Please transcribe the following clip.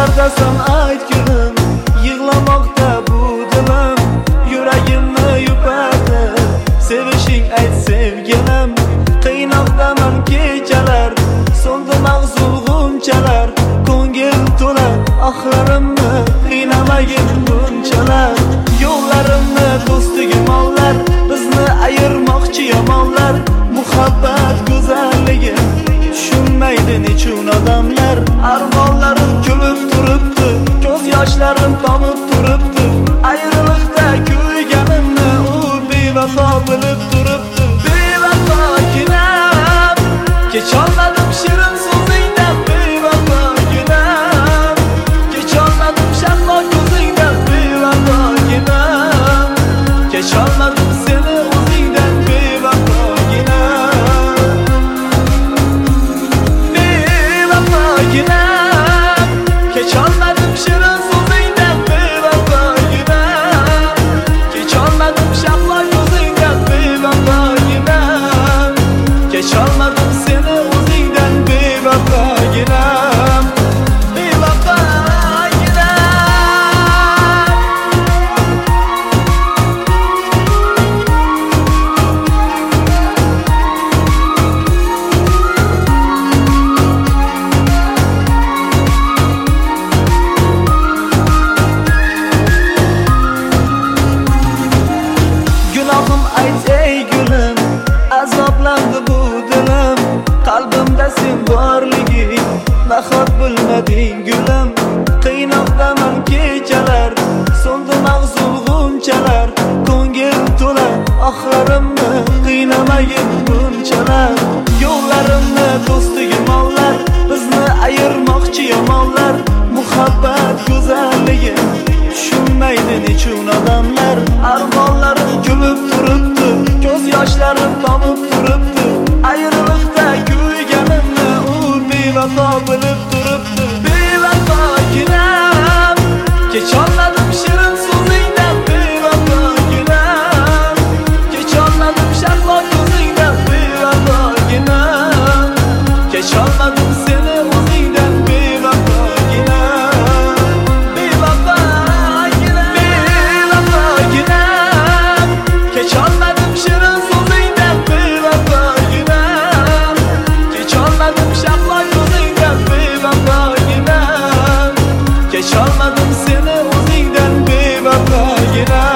Qayerdasan ayt gülüm, yig'lamoqda bu dilim, yuragimni yupadi sevishing ayt sevgilim. Qiynoqdaman kechalar, so'ndi mag'zul g'unchalar, ko'ngil to'la oxlarimni qiynamagin bunchalar. Yo'llarimni do'stigim ovlar, bizni ayirmoqchi yomonlar. Muhabbat go'zalligi tushunmaydi nechun odamlar. Armonlarim kulib turibdi, ko'z yoshlarim tomib turibdi. Ayriliqda kuyganimni u bevafo bilib turibdi. Bevafoginam, kecholmadim shirin so'zingdan. Bevafoginam, kecholmadim shafqo ko'zingdan. Bevafoginam, kecholmadim seni o'zingdan. Bevafoginam, bevafoginam, kecholmadim shirin so'zingdan. Bevafoginam, kecholmadim shafqo ko'zingdan. Bevafoginam, kecholmadim seni o'zingdan. Bevafoginam, gunohim ayt ey gulim, azoblandi bu dilim. Qalbimda sen borliging nahot bilmading gulim. Qiynoqdaman kechalar, so'ndi mag'zul g'unchalar, ko'ngil to'la oxlarimni qiynamagin bunchalar. Yo'llarimni do'stigim ovlar, bizni ayirmoqchi yomonlar. Muhabbat go'zalligi tushunmaydi nechun odamlar. Armonlarim kulib turibdi, ko'z yoshlarim tomib turibdi. Ayriliqda kuyganimni u bevafo bilib turibdi. Bevafoginam, kecholmadim shirin so'zingdan. Bevafoginam, kecholmadim shafqo ko'zingdan. Bevafoginam, kecholmadim seni o'zingdan. Bevafoginam, bevafoginam, bevafoginam, kecholmadim shirin so'zingdan. Bevafoginam, kecholmadim shafqo ko'zingdan. Bevafoginam, kecholmadim seni o'zingdan. Bevafoginam.